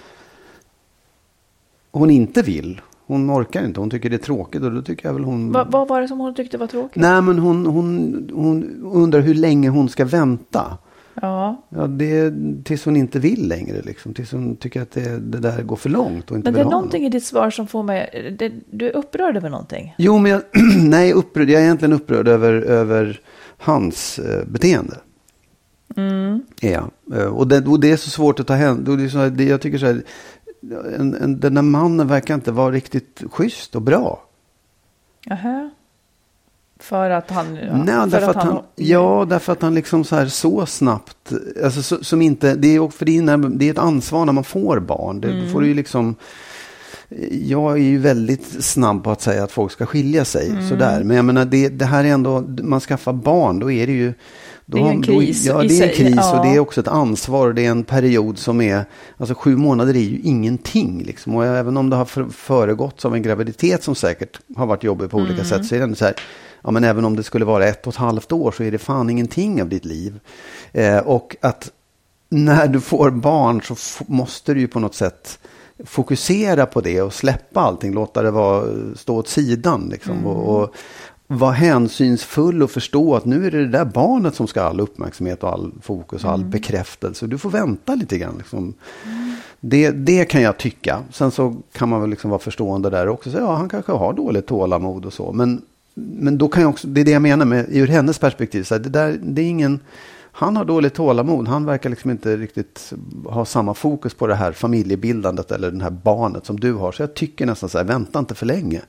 hon inte vill. Hon orkar inte. Hon tycker det är tråkigt och då tycker jag väl hon...
Vad var det som hon tyckte var tråkigt?
Nej, men hon undrar hur länge hon ska vänta.
Ja,
det är tills hon inte vill längre liksom. Tills hon tycker att det där går för långt och inte
men
vill
det är
ha
någonting i ditt svar som får mig... Du är upprörd över någonting?
Jo, men jag är egentligen upprörd över hans beteende. Ja. Och det är så svårt att ta hänsyn. Jag tycker så här, den där mannen verkar inte vara riktigt schysst och bra.
Aha. För att han...
därför att han liksom så snabbt... Alltså, som inte... Det är ett ansvar när man får barn. Det får du ju liksom... Jag är ju väldigt snabb på att säga att folk ska skilja sig. Sådär. Men jag menar, det här är ändå... Man skaffar barn, då är det ju...
Det är en kris.
Det är en kris och det är också ett ansvar. Och det är en period som är... Alltså 7 månader är ju ingenting. Liksom. Och även om det har föregåtts av en graviditet som säkert har varit jobbig på olika sätt, så är det ändå så här... Ja, men även om det skulle vara 1,5 år så är det fan ingenting av ditt liv. Och att när du får barn så måste du ju på något sätt fokusera på det och släppa allting. Låta det stå åt sidan liksom. Och vara hänsynsfull och förstå att nu är det där barnet som ska ha all uppmärksamhet och all fokus och all bekräftelse. Du får vänta lite grann. Liksom. Det kan jag tycka. Sen så kan man väl liksom vara förstående där också. Så, ja, han kanske har dåligt tålamod och så. Men då kan jag också, det är det jag menar med ur hennes perspektiv. Så det är ingen, han har dåligt tålamod. Han verkar liksom inte riktigt ha samma fokus på det här familjebildandet eller den här barnet som du har. Så jag tycker nästan så här, vänta inte för länge.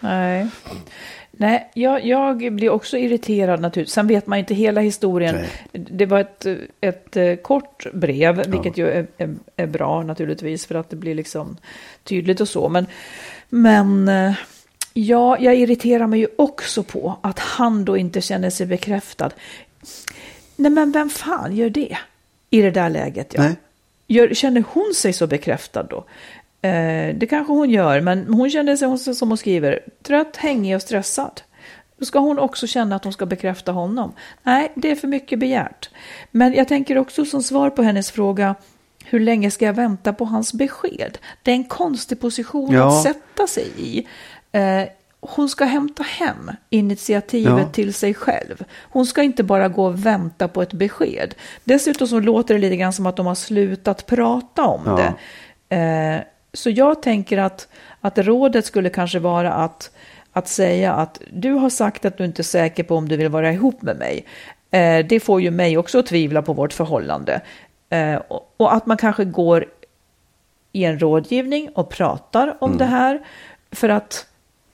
Nej, jag blir också irriterad naturligtvis. Sen vet man inte hela historien. Nej. Det var ett kort brev, vilket ju är bra naturligtvis för att det blir liksom tydligt och så. Men ja, jag irriterar mig ju också på att han då inte känner sig bekräftad. Nej, men vem fan gör det i det där läget? Ja? Känner hon sig så bekräftad då? Det kanske hon gör, men hon känner sig som hon skriver trött, hängig och stressad. Då ska hon också känna att hon ska bekräfta honom. Nej, det är för mycket begärt. Men jag tänker också som svar på hennes fråga, hur länge ska jag vänta på hans besked? Det är en konstig position att sätta sig i. Hon ska hämta hem initiativet till sig själv. Hon ska inte bara gå och vänta på ett besked. Dessutom så låter det lite grann som att de har slutat prata om det. Så jag tänker att rådet skulle kanske vara att säga att du har sagt att du inte är säker på om du vill vara ihop med mig. Det får ju mig också att tvivla på vårt förhållande. Och att man kanske går i en rådgivning och pratar om det här. För att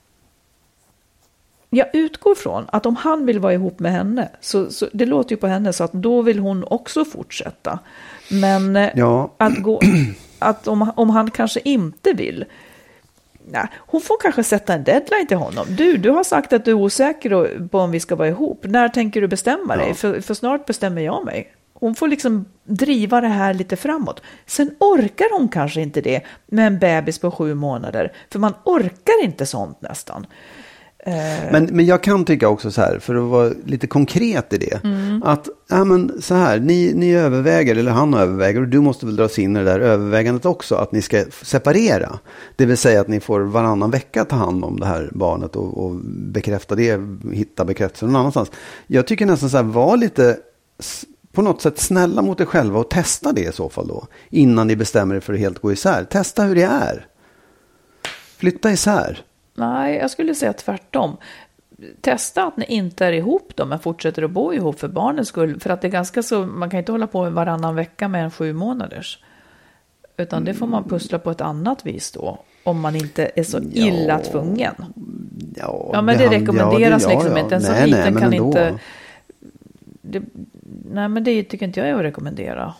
jag utgår från att om han vill vara ihop med henne, så det låter ju på henne så att då vill hon också fortsätta. Men att om han kanske inte vill, hon får kanske sätta en deadline till honom. Du har sagt att du är osäker på om vi ska vara ihop. När tänker du bestämma dig? För snart bestämmer jag mig. Hon får liksom driva det här lite framåt. Sen orkar hon kanske inte det med en bebis på 7 månader. För man orkar inte sånt nästan.
Men jag kan tycka också så här, för att vara lite konkret i det, att så här, ni överväger, eller han överväger, och du måste väl dras in i det där övervägandet också, att ni ska separera. Det vill säga att ni får varannan vecka ta hand om det här barnet och bekräfta det, hitta bekräftelse någon annanstans. Jag tycker nästan så här, var lite på något sätt snälla mot er själva och testa det i så fall då, innan ni bestämmer er för att helt gå isär. Testa hur det är. Flytta isär.
Nej, jag skulle säga tvärtom. Testa att ni inte är ihop då, men fortsätter att bo ihop för barnens skull. För att det är ganska så, man kan inte hålla på varannan vecka med en 7 månaders. Utan det får man pussla på ett annat vis då. Om man inte är så illa tvungen. Ja, men det rekommenderas liksom inte. En så liten kan ändå inte... Nej, men det tycker inte jag är att rekommendera.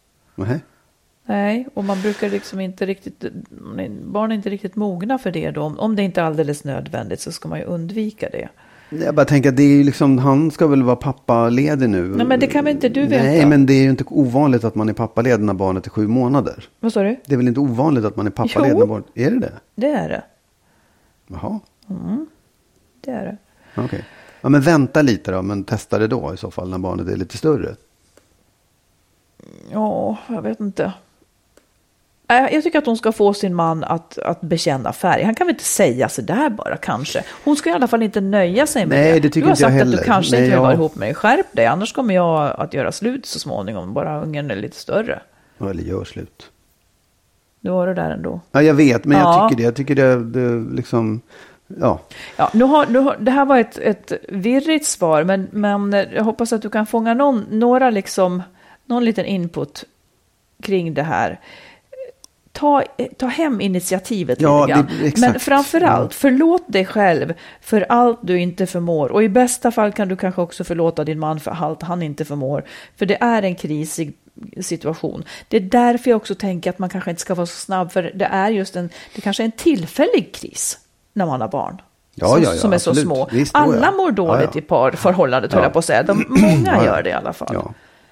Nej, och man brukar liksom inte riktigt, barn är inte riktigt mogna för det då. Om det inte är alldeles nödvändigt så ska man ju undvika det.
Jag bara tänker att det är ju liksom, han ska väl vara pappaledig nu.
Nej, men det kan väl inte du veta.
Nej, men det är ju inte ovanligt att man är pappaledig när barnet är 7 månader.
Vad sa du?
Det är väl inte ovanligt att man är pappaledig när barnet... Är det det?
Det är det.
Jaha.
Det är det.
Okej. Ja, men vänta lite då, men testa det då i så fall när barnet är lite större.
Ja, jag vet inte. Jag tycker att hon ska få sin man att bekänna färg. Han kan väl inte säga så där bara kanske. Hon ska i alla fall inte nöja sig med det.
Det tycker inte jag heller.
Du har sagt att du kanske inte vill vara ihop med dig. Skärp dig, annars kommer jag att göra slut så småningom. Bara ungen är lite större.
Eller gör slut.
Du var det där ändå.
Ja, jag vet, men jag tycker det liksom... Ja,
det här var ett virrigt svar, men jag hoppas att du kan fånga någon liten input kring det här. Ta hem initiativet lite grann. Men framförallt, förlåt dig själv för allt du inte förmår. Och i bästa fall kan du kanske också förlåta din man för allt han inte förmår. För det är en krisig situation. Det är därför jag också tänker att man kanske inte ska vara så snabb. För det kanske är en tillfällig kris när man har barn. Som är så små. Visst, alla mår dåligt i parförhållandet, höll jag på att säga. Många gör det i alla fall.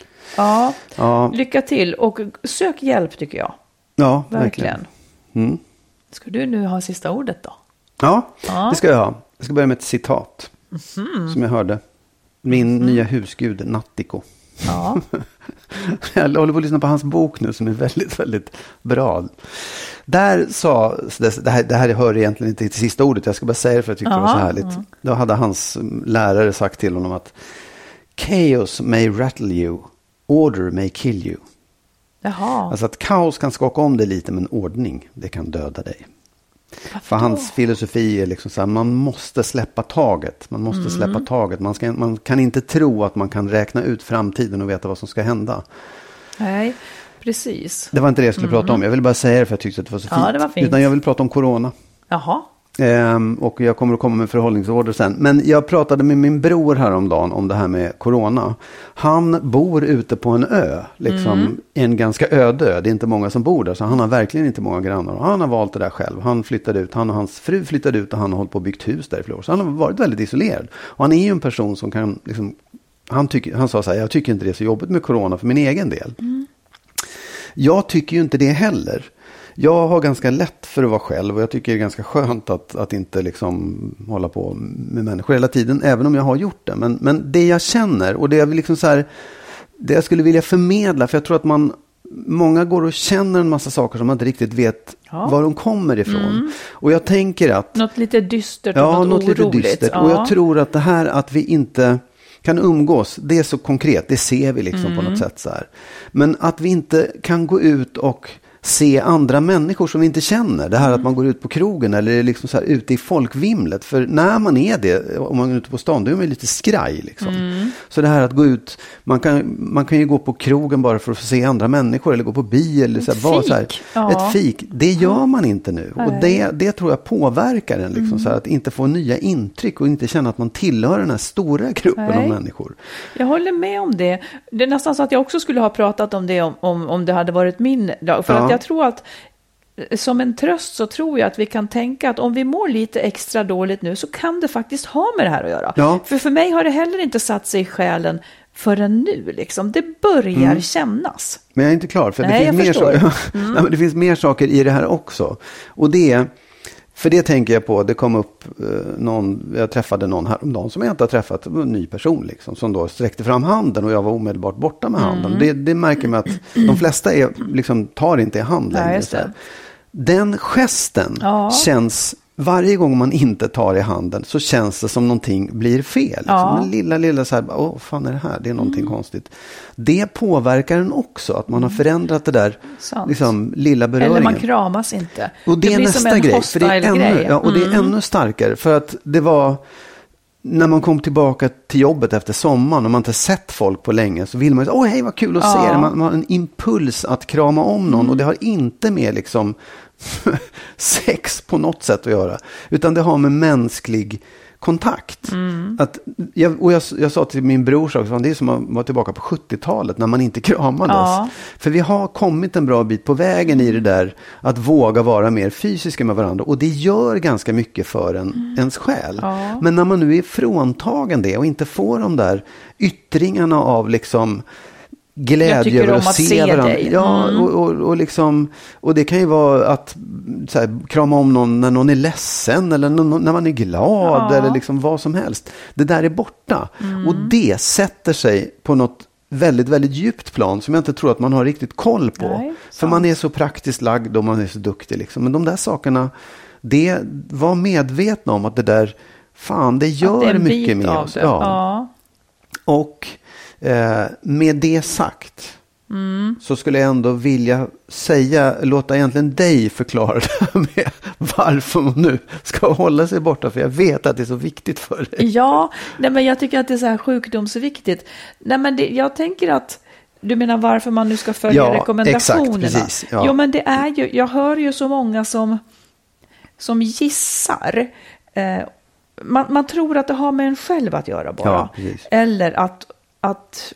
Ja. Lycka till och sök hjälp, tycker jag.
Ja,
verkligen. Ska du nu ha sista ordet då?
Ja, det ska jag ha. Jag ska börja med ett citat som jag hörde. Min nya husgud Nattiko.
Ja.
Jag håller på att lyssna på hans bok nu som är väldigt, väldigt bra. Där sa, det här hör egentligen inte till sista ordet, jag ska bara säga det för jag tyckte det var så härligt. Då hade hans lärare sagt till honom att chaos may rattle you, order may kill you.
Jaha.
Alltså att kaos kan skaka om dig lite, men ordning, det kan döda dig. För hans filosofi är liksom så här, man måste släppa taget. Man måste släppa taget. Man kan inte tro att man kan räkna ut framtiden och veta vad som ska hända.
Nej, precis.
Det var inte det jag skulle prata om. Jag vill bara säga det för jag tyckte att det var så fint.
Ja, det var fint.
Utan jag vill prata om corona.
Jaha.
Och jag kommer att komma med förhållningsorder sen. Men jag pratade med min bror häromdagen om det här med corona. Han bor ute på en ö. Liksom en ganska öde ö. Det är inte många som bor där. Så han har verkligen inte många grannar. Och han har valt det där själv. Han flyttade ut. Han och hans fru flyttade ut. Och han har hållit på och byggt hus där i flera år. Så han har varit väldigt isolerad. Och han är ju en person som kan liksom... Han sa så här, jag tycker inte det är så jobbigt med corona för min egen del. Jag tycker ju inte det heller. jag har ganska lätt för att vara själv och jag tycker det är ganska skönt att inte liksom hålla på med människor hela tiden, även om jag har gjort det. Men det jag känner och det jag vill liksom så här, det jag skulle vilja förmedla, för jag tror att många går och känner en massa saker som man inte riktigt vet var de kommer ifrån. Och jag tänker att
något lite dystert och något oroligt.
Lite dystert. Och jag tror att det här att vi inte kan umgås, det är så konkret, det ser vi liksom på något sätt så här. Men att vi inte kan gå ut och se andra människor som vi inte känner. Det här att man går ut på krogen eller liksom så här ute i folkvimlet. För när man är det, om man är ute på stan, då är man lite skraj liksom. Så det här att gå ut, man kan ju gå på krogen bara för att få se andra människor eller gå på bio eller så här, ett fik. Det gör man inte nu. Och det tror jag påverkar en liksom, så här, att inte få nya intryck och inte känna att man tillhör den här stora gruppen av människor.
Jag håller med om det. Det är nästan så att jag också skulle ha pratat om det om det hade varit min dag. För att jag tror att som en tröst så tror jag att vi kan tänka att om vi mår lite extra dåligt nu så kan det faktiskt ha med det här att göra. Ja. För mig har det heller inte satt sig i själen förrän nu liksom. Det börjar kännas. Men jag är inte klar, för
det finns mer saker i det här också. Och för det tänker jag på, det kom upp jag träffade någon häromdagen som jag inte har träffat, en ny person liksom, som då sträckte fram handen och jag var omedelbart borta med handen. Det märker man att de flesta liksom, tar inte i hand längre. Ja, den gesten känns, varje gång man inte tar i handen så känns det som någonting blir fel. Liksom. Den lilla så här, fan är det här? Det är någonting konstigt. Det påverkar en också, att man har förändrat det där liksom, lilla beröringen.
Eller man kramas inte.
Och det är nästa grej. För det är det är ännu starkare. För att det var, när man kom tillbaka till jobbet efter sommaren och man inte sett folk på länge, så vill man ju, hej vad kul att se det. Man har en impuls att krama om någon och det har inte med liksom sex på något sätt att göra, utan det har med mänsklig kontakt. Jag sa till min bror också, det är som att vara tillbaka på 70-talet när man inte kramades. För vi har kommit en bra bit på vägen i det där att våga vara mer fysiska med varandra, och det gör ganska mycket för ens själ. Men när man nu är fråntagen det och inte får de där yttringarna av liksom glädje över att se varandra. Och liksom, och det kan ju vara att så här, krama om någon när någon är ledsen eller när man är glad eller liksom vad som helst. Det där är borta. Och det sätter sig på något väldigt, väldigt djupt plan som jag inte tror att man har riktigt koll på. För man är så praktiskt lagd och man är så duktig liksom. Men de där sakerna, det var medvetna om att det där, det gör det mycket med oss. Och med det sagt så skulle jag ändå vilja låta egentligen dig förklara det här med varför man nu ska hålla sig borta, för jag vet att det är så viktigt för dig.
Men jag tycker att det är så här sjukdomsviktigt. Jag tänker att du menar varför man nu ska följa rekommendationerna.
Exakt, precis.
Jo, men det är ju, jag hör ju så många som gissar. Man tror att det har med en själv att göra bara. Eller att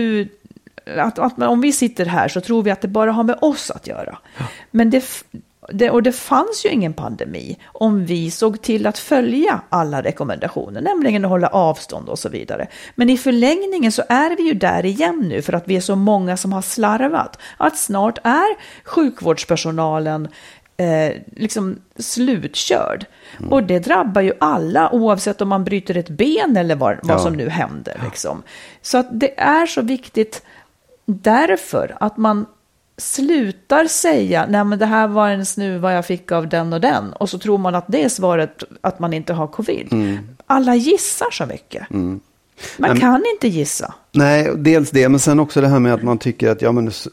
om vi sitter här så tror vi att det bara har med oss att göra. Men det fanns ju ingen pandemi om vi såg till att följa alla rekommendationer, nämligen att hålla avstånd och så vidare. Men i förlängningen så är vi ju där igen nu, för att vi är så många som har slarvat, att snart är sjukvårdspersonalen liksom slutkörd. Och det drabbar ju alla, oavsett om man bryter ett ben eller vad som nu händer. Liksom. Så att det är så viktigt därför att man slutar säga, nej men det här var en snuva jag fick av den och den, och så tror man att det är svaret att man inte har covid. Alla gissar så mycket. Man kan inte gissa.
Nej, dels det, men sen också det här med att man tycker att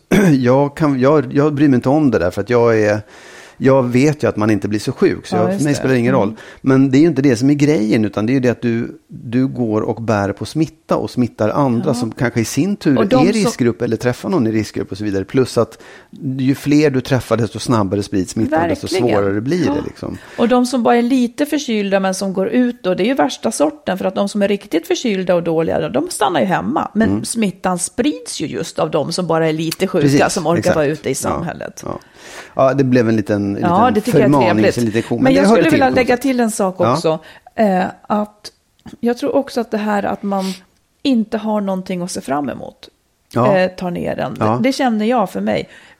jag bryr mig inte om det där, för att jag vet ju att man inte blir så sjuk, så för mig spelar det ingen roll. Men det är ju inte det som är grejen, utan det är ju det att du går och bär på smitta och smittar andra som kanske i sin tur är i riskgrupp eller träffar någon i riskgrupp och så vidare. Plus att ju fler du träffar, desto snabbare sprids smittan, desto svårare blir det. Liksom.
Och de som bara är lite förkylda men som går ut då, det är ju värsta sorten, för att de som är riktigt förkylda och dåliga, de stannar ju hemma. Men smittan sprids ju just av de som bara är lite sjuka, som orkar vara ute i samhället.
Ja, det blev en liten
det tycker jag är trevligt. Men jag skulle vilja lägga till en sak också. Att jag tror också att det här att man inte har någonting att se fram emot tar ner den. Det känner jag för mig.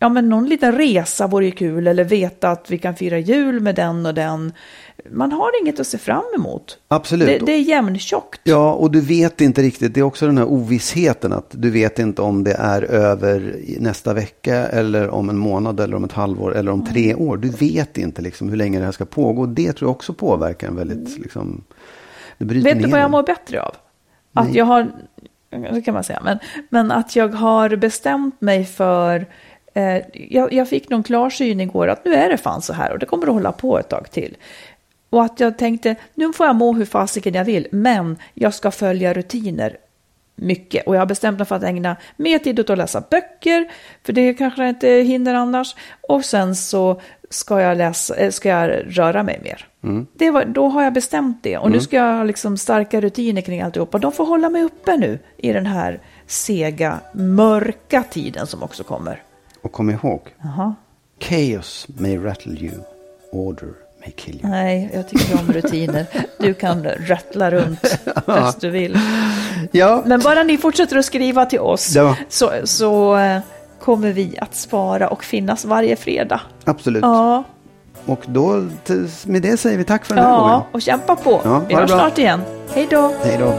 ja men någon liten resa vore ju kul, eller veta att vi kan fira jul med den och den. Man har inget att se fram emot.
Absolut.
Det är jämntjockt.
Ja, och du vet inte riktigt. Det är också den här ovissheten att du vet inte om det är över nästa vecka eller om en månad eller om ett halvår eller om 3 år. Du vet inte liksom hur länge det här ska pågå. Det tror jag också påverkar en väldigt liksom, det bryter ner.
Vet du vad jag mår bättre av?
Nej.
Att jag har, det kan man säga, men att jag har bestämt mig för, jag fick någon klarsyn igår att nu är det fan så här och det kommer att hålla på ett tag till. Och att jag tänkte, nu får jag må hur fasiken jag vill, men jag ska följa rutiner mycket. Och jag har bestämt mig för att ägna mer tid åt att läsa böcker, för det kanske jag inte hinner annars. Och sen så ska jag röra mig mer. Då har jag bestämt det. Och nu ska jag liksom starka rutiner kring alltihopa. De får hålla mig uppe nu i den här sega, mörka tiden som också kommer.
Och kom ihåg, chaos may rattle you, order may kill you.
Nej, jag tycker om rutiner. Du kan rattla runt bäst du vill.
Ja.
Men bara ni fortsätter att skriva till oss så kommer vi att svara och finnas varje fredag.
Absolut.
Ja.
Och då med det säger vi tack för den här gången.
Ja, och kämpa på.
Ja,
vi hörs snart igen. Hej då.
Hej då.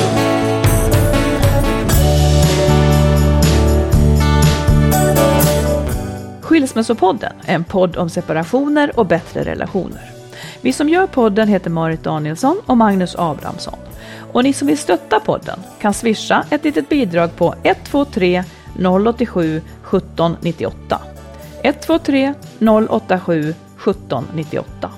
Skilsmässopodden är en podd om separationer och bättre relationer. Vi som gör podden heter Marit Danielsson och Magnus Abrahamsson. Och ni som vill stötta podden kan swisha ett litet bidrag på 123 087 1798. 123 087 1798.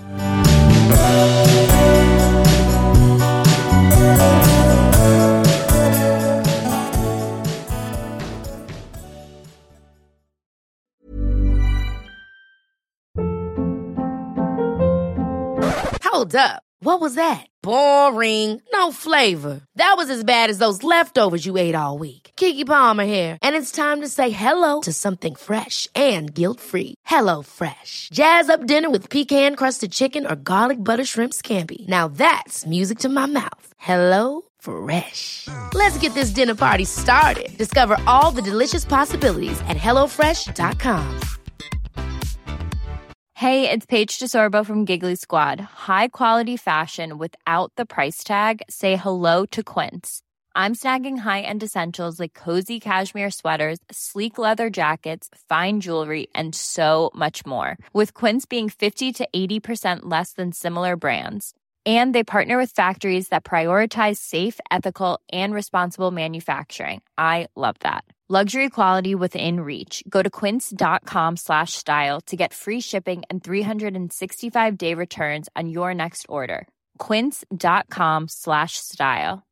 Hold up. What was that? Boring. No flavor. That was as bad as those leftovers you ate all week. Keke Palmer here, and it's time to say hello to something fresh and guilt-free. Hello Fresh. Jazz up dinner with pecan-crusted chicken or garlic butter shrimp scampi. Now that's music to my mouth. Hello Fresh. Let's get this dinner party started. Discover all the delicious possibilities at hellofresh.com.
Hey, it's Paige DeSorbo from Giggly Squad. High quality fashion without the price tag. Say hello to Quince. I'm snagging high-end essentials like cozy cashmere sweaters, sleek leather jackets, fine jewelry, and so much more. With Quince being 50 to 80% less than similar brands. And they partner with factories that prioritize safe, ethical, and responsible manufacturing. I love that. Luxury quality within reach. Go to quince.com/style to get free shipping and 365-day returns on your next order. Quince.com/style.